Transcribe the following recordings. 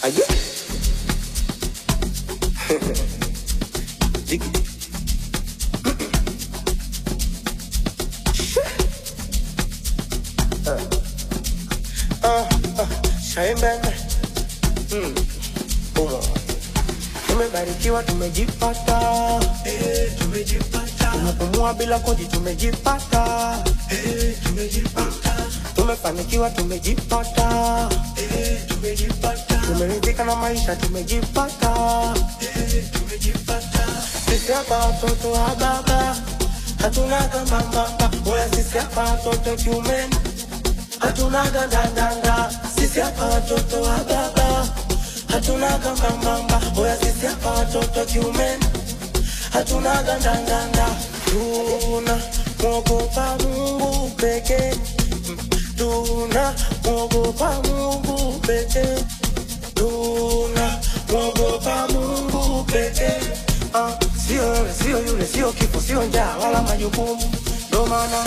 Aye. Shaimene. Tumebarikiwa, tumejipata. Tumejipata. Tunapumua bila kodi, tumejipata. Tumejipata. Tumefanikiwa, tumejipata. Tumejipata. Tumeridhika na maisha, tumejipata. Tumejipata. Sisi hapa watoto wa baba, hatuna gambamba. Oya sisi hapa watoto kiumeni, hatuna gandandanda. Sisi hapa watoto wa baba, hatuna gambamba. Oya sisi hapa watoto kiumeni, hatuna gandandanda. Tuna mwogopa Mungu pekee. Tuna mwogopa Mungu pekee. Tuna mwogopa Mungu pekee. Sio yule, sio yule, sio kifo, sio njaa wala majukumu. Ndo maana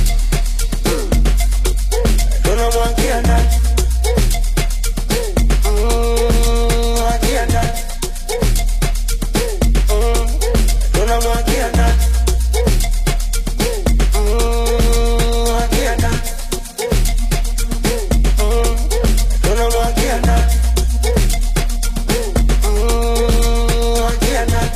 tunamwagia ndani. Mwagia ndani. Tunamwagia ndani. Mwagia ndani. Tunamwagia ndani. Mwagia ndani.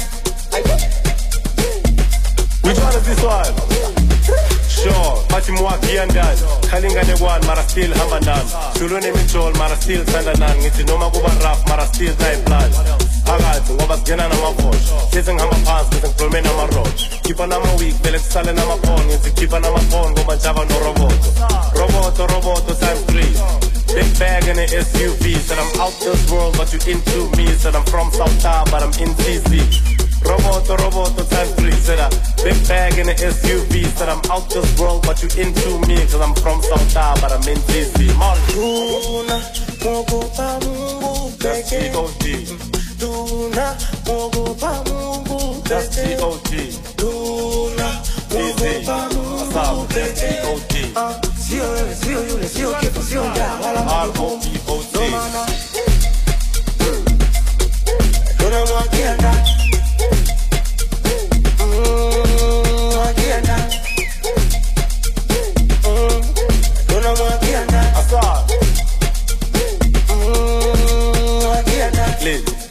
Which one is this one? Sure, Pati Mwagia ndani. Kalingane one, mara still hamanan. Shulune michol, mara still sandanan. Ngiti noma kuba rap, mara still die plan. Agati, ngoba sgena na mavosh. Kissing hama pants, kissing plume na maroch. Kipa na ma weak, bele kusale na mapon. Ngiti kipa na mapon, ngoba java no roboto. Roboto times 3. Big bag in an SUV. Said I'm out this world, but you into me. Said I'm from South Town, but I'm in TZ. Roboto times 3. Said a big bag in an SUV. Said I'm out this world, but you into me. Cause I'm from South Town, but I'm in TZ. Tuna mwogopa Mungu That's pekee. T.O.D. Tuna mwogopa Mungu That's pekee. T.O.D. Tuna mwogopa Mungu That's pekee. T.O.D. Sio yule, sio yule, sio kifo, sio njaa wala majukumu. Ndo R.O.P.O.D. maana tunamwagia ndani. Mwagia ndani. Tunamwagia ndani. Asa, Mwagia ndani. Liz.